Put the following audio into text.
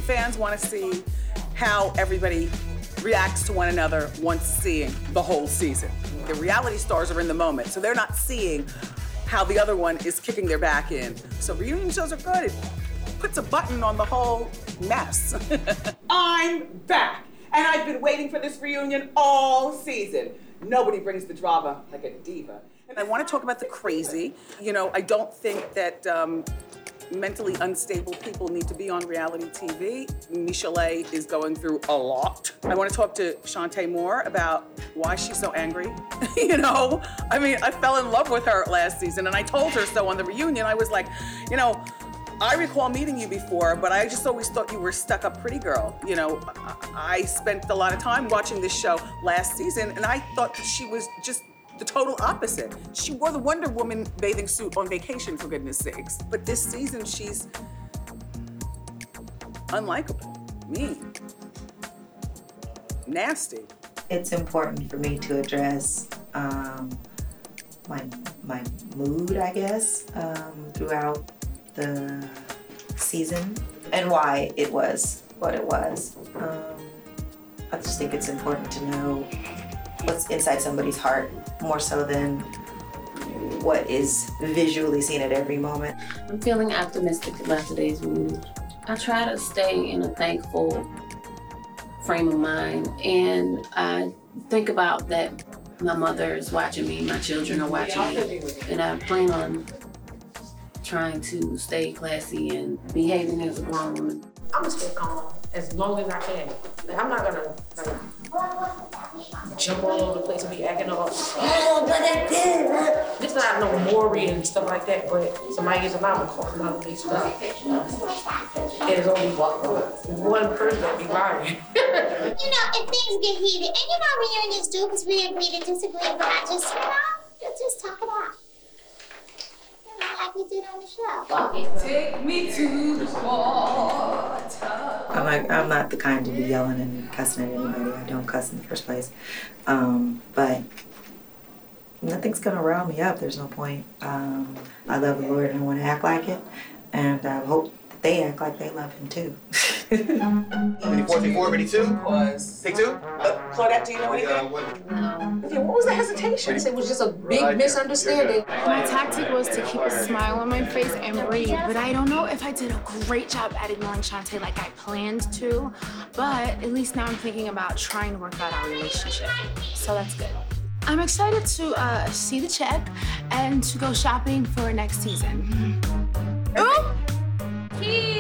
fans want to see how everybody reacts to one another once seeing the whole season. The reality stars are in the moment, so they're not seeing how the other one is kicking their back in. So reunion shows are good. It puts a button on the whole mess. I'm back, and I've been waiting for this reunion all season. Nobody brings the drama like a diva. And I want to talk about the crazy. You know, I don't think that mentally unstable people need to be on reality TV. Michelle is going through a lot. I want to talk to Shantae Moore about why she's so angry. You know, I mean, I fell in love with her last season, and I told her so on the reunion. I was like, you know, I recall meeting you before, but I just always thought you were stuck-up pretty girl. You know, I spent a lot of time watching this show last season, and I thought that she was just the total opposite. She wore the Wonder Woman bathing suit on vacation, for goodness sakes. But this season, she's unlikable, mean, nasty. It's important for me to address my mood, I guess, throughout the season and why it was what it was. I just think it's important to know what's inside somebody's heart more so than what is visually seen at every moment. I'm feeling optimistic about today's mood. I try to stay in a thankful frame of mind, and I think about that my mother is watching me, my children are watching me, and I plan on trying to stay classy and behaving as a grown woman. I'm gonna stay calm as long as I can. Like, I'm not gonna jump all over the place and be acting all, oh, but I did. This not no Maury and stuff like that, but somebody gets a mama call and I'll be stuff. There's only one person that be lying. You know, if things get heated, and you know reunions do, because we agree to disagree, but I just, you know, just talk it out. You know, like we did on the show. Take me to the water. I'm not the kind to be yelling and cussing at anybody. I don't cuss in the first place. But nothing's gonna rile me up. There's no point. I love the Lord and I want to act like it. And I hope that they act like they love him too. Ready 4, ready 2? Take 2? Claudette, do you know anything? Yeah, what was the hesitation? It was just a big misunderstanding. My tactic was to keep a smile on my face and breathe, but I don't know if I did a great job at ignoring Shantae like I planned to, but at least now I'm thinking about trying to work out our relationship, so that's good. I'm excited to see the check and to go shopping for next season. Ooh!